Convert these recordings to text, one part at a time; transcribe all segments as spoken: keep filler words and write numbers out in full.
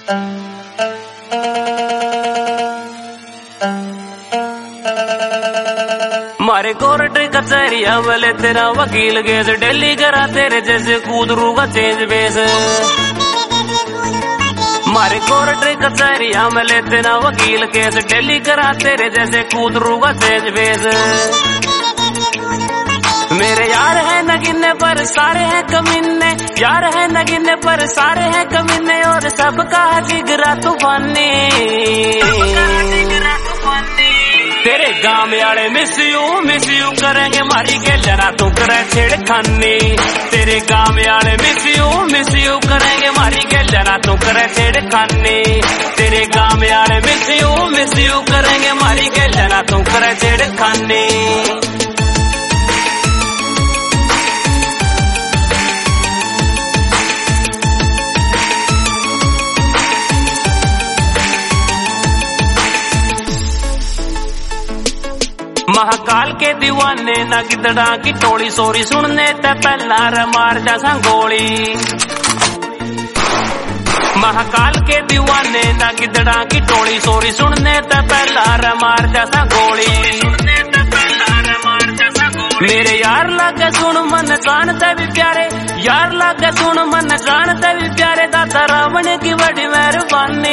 मारे कोर्ट कचहरी वाले तेरा वकील केस डेली करा तेरे जैसे कूदरू का चेंज बेस। मारे कोर्ट कचहरी वाले तेरा वकील केस डेली करा तेरे जैसे कूदरू का चेंज बेस। मेरे यार है नगीने पर सारे हैं कमीने, यार है नगीने पर सारे हैं कमीने, और सबका जिगरा तूफानी। तेरे गाँव वाले मिस यू मिस यू करेंगे मारी के जना तू करे छेड़खानी। तेरे गाँव वाले मिस यू मिस यू करेंगे मारी के जना तू करे छेड़खानी। तेरे गाँव वाले मिस यू मिस यू करेंगे मारी के जना तू करे छेड़खानी। महाकाल के दीवाने ना गिदड़ा की टोली सोरी सुनने ते पहला रे मार जा गोली। महाकाल के दीवाने ना गिदड़ा की टोली सोरी सुनने ते पहला रे मार जा गोली। मेरे यार लागे सुन मन जानते भी प्यारे, यार लागे सुन मन जानते भी प्यारे, दाता रावण की बड़ी मेहरबानी।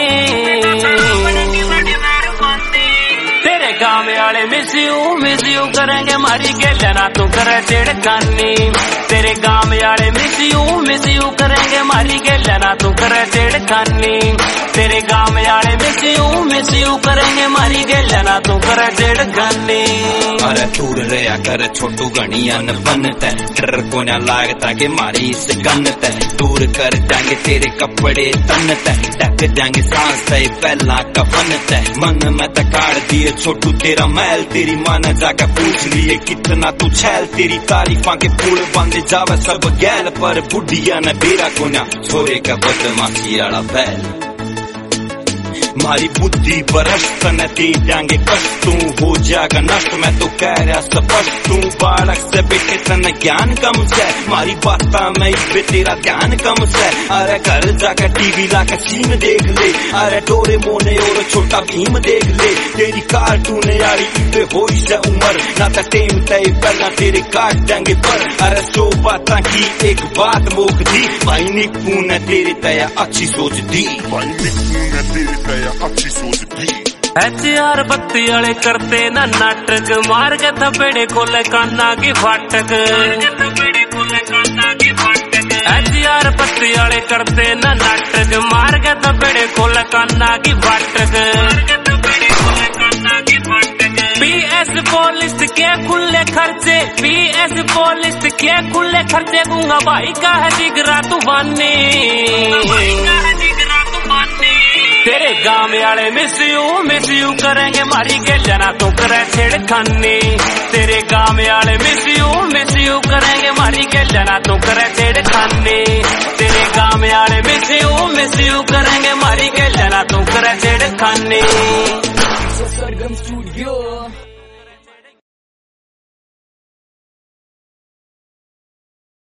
तेरे गाँव वाले मिस यू मिस यू करेंगे मारी के जना तू करे छेड़खानी। तेरे गाँव वाले मिस यू मिस यू करेंगे मारी के जना तू करे छेड़खानी। तेरे गाँव वाले मिस यू मिस यू करेंगे मारी के जना तू करे छेड़खानी। अरे दूर रहा कर छोटू गणियन बनता, डर को न लागता कि मारी इस गन्नता। दूर कर जाएंगे तेरे कपड़े तनता, ढक जाएंगे सांस तय पहला कफनता। मन में तकाड़ दिए छोटू तेरा मैल, तेरी माँ ने जाकर पूछ लिए कितना तू छैल। तेरी तारीफा के पुल बंद जावे सब गैल, पर बुढ़िया ने बेरा को न छोरे का बदमाशी आला बैल। मारी बुद्धि बरस्त न दे जाएंगे कष्ट, तू हो जाएगा नष्ट। मैं तो कह रहा स्पष्ट, तू बालक से बेटे तन ज्ञान कम से, मारी बात में इस तेरा ध्यान कम से। अरे घर जाकर टीवी लाकर सीम देख ले, अरे डोरे मोने और छोटा भीम देख ले। तेरी कार्टून यारी इतने हो से उम्र ना तो टेम तय पहला तेरे काट देंगे पर। अरे सो बात की एक बात मोक दी, भाई निकू ने तेरी तया अच्छी सोच दी, भाई निकू ने तेरी तया अच्छी सोच दी। एच आर बत्ती वाले करते ना नाटक, मार के थपेड़े खोले कान्ना की फाटक। एच आर बत्ती वाले करते ना नाटक, मार के थपेड़े खोले कान्ना की फाटक। पी एस पुलिस के खुले खर्चे, पी एस पुलिस के खुले खर्चे, दूंगा भाई का है जिगरा तूफानी। तेरे गाँव वाले मिस यू मिस यू करेंगे मारी के जना तू करे छेड़खानी। तेरे गाँव वाले मिस यू मिस यू करेंगे मारी के जना तू करे छेड़खानी। तेरे गाँव वाले मिस यू मिस यू करेंगे मारी के जना तू करे छेड़खानी। सरगम स्टूडियो।